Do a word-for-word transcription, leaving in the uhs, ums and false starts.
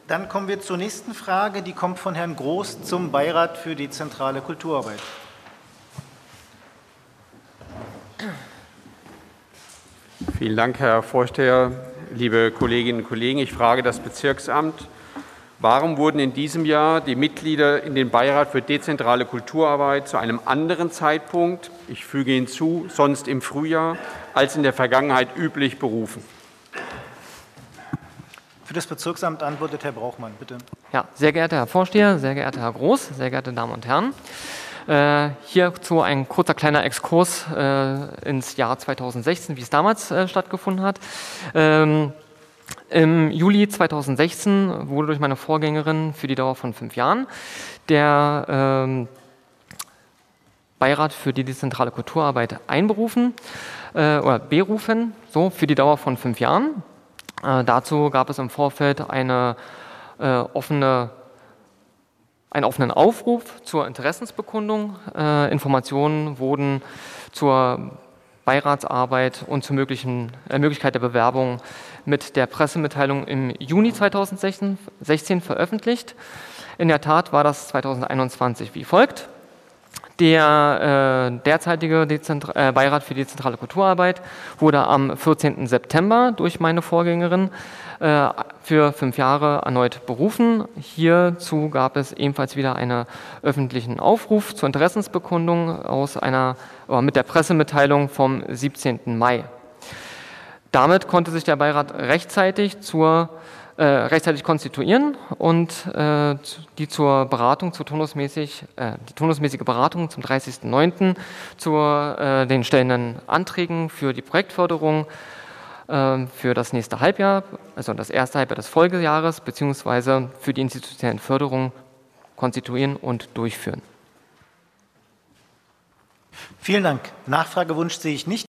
Dann kommen wir zur nächsten Frage, die kommt von Herrn Groß zum Beirat für dezentrale Kulturarbeit. Vielen Dank, Herr Vorsteher, liebe Kolleginnen und Kollegen. Ich frage das Bezirksamt, warum wurden in diesem Jahr die Mitglieder in den Beirat für dezentrale Kulturarbeit zu einem anderen Zeitpunkt, ich füge hinzu, sonst im Frühjahr, als in der Vergangenheit üblich berufen? Für das Bezirksamt antwortet Herr Brauchmann, bitte. Ja, sehr geehrter Herr Vorsteher, sehr geehrter Herr Groß, sehr geehrte Damen und Herren. Äh, hierzu ein kurzer kleiner Exkurs äh, ins Jahr zweitausendsechzehn, wie es damals äh, stattgefunden hat. Ähm, Im Juli zweitausendsechzehn wurde durch meine Vorgängerin für die Dauer von fünf Jahren der ähm, Beirat für die dezentrale Kulturarbeit einberufen äh, oder berufen, so für die Dauer von fünf Jahren. Äh, dazu gab es im Vorfeld eine, äh, offene, einen offenen Aufruf zur Interessensbekundung. Äh, Informationen wurden zur Beiratsarbeit und zur möglichen, äh, Möglichkeit der Bewerbung mit der Pressemitteilung im Juni zweitausendsechzehn veröffentlicht. In der Tat war das zweitausendeinundzwanzig wie folgt. Der äh, derzeitige Dezentra- äh, Beirat für die dezentrale Kulturarbeit wurde am vierzehnten September durch meine Vorgängerin äh, für fünf Jahre erneut berufen. Hierzu gab es ebenfalls wieder einen öffentlichen Aufruf zur Interessensbekundung aus einer, äh, mit der Pressemitteilung vom siebzehnten Mai. Damit konnte sich der Beirat rechtzeitig zur Äh, rechtzeitig konstituieren und äh, die zur Beratung, zur turnusmäßig, äh, die turnusmäßige Beratung zum dreißigsten neunten zu äh, den stellenden Anträgen für die Projektförderung äh, für das nächste Halbjahr, also das erste Halbjahr des Folgejahres, beziehungsweise für die institutionelle Förderung konstituieren und durchführen. Vielen Dank. Nachfragewunsch sehe ich nicht.